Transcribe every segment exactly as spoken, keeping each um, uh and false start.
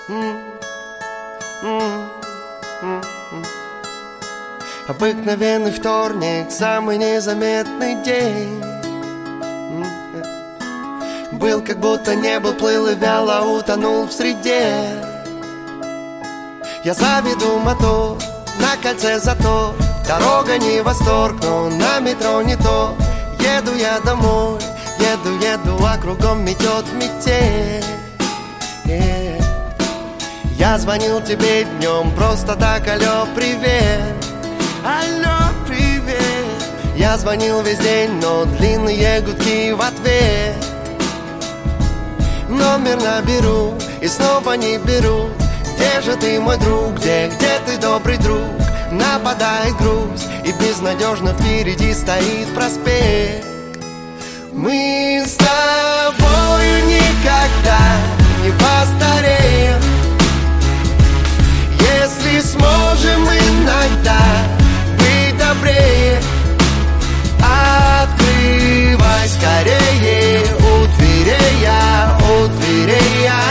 Обыкновенный вторник, самый незаметный день. Был, как будто не был, плыл и вяло утонул в среде. Я заведу мотор, на кольце затор. Дорога не восторг, но на метро не то. Еду я домой, еду, еду, а кругом метет метель. yeah. Я звонил тебе днем, просто так, алло, привет. Алло, привет. Я звонил весь день, но длинные гудки в ответ. Номер наберу и снова не беру. Где же ты, мой друг, где, где ты, добрый друг? Нападает грусть, и безнадежно впереди стоит проспект. Мы с тобою никогда не постареем, если сможем иногда быть добрее. Открывай скорее, у дверей я, у дверей я.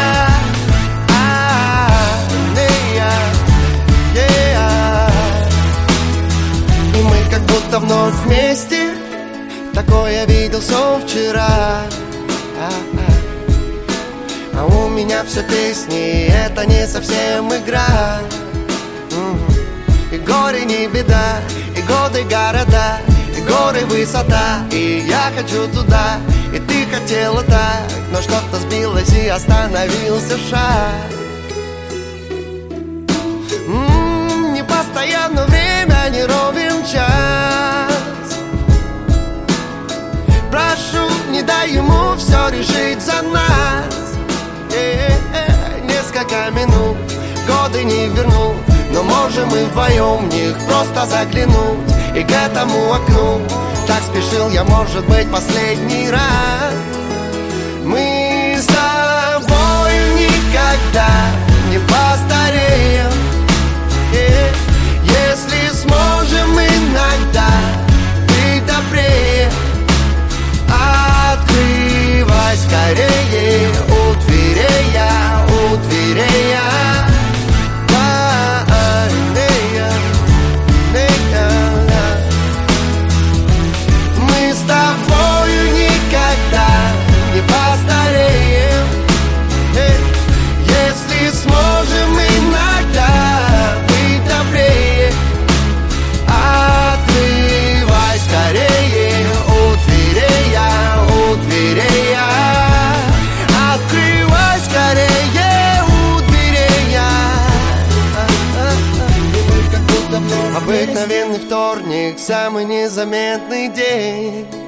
И мы как будто вновь вместе. Такое видел сон вчера. А у меня все песни, это не совсем игра. И горе не беда, и годы города, и горы высота. И я хочу туда, и ты хотела так, но что-то сбилось и остановился шаг. М-м, не постоянно время, не ровен час. Прошу, не дай ему все решить за нас. Э-э-э, несколько минут, годы не вернут, но можем мы вдвоем в них просто заглянуть. И к этому окну так спешил я, может быть, последний раз. Мы с тобою никогда не постареем, э, если сможем иногда быть добрее. Открывай скорее, у дверей я, у дверей я. Мы с тобою никогда не постареем, если сможем иногда быть добрее. Открывай скорее, у дверей я, у дверей я. Открывай скорее, у дверей я. Обыкновенный вторник, самый незаметный день.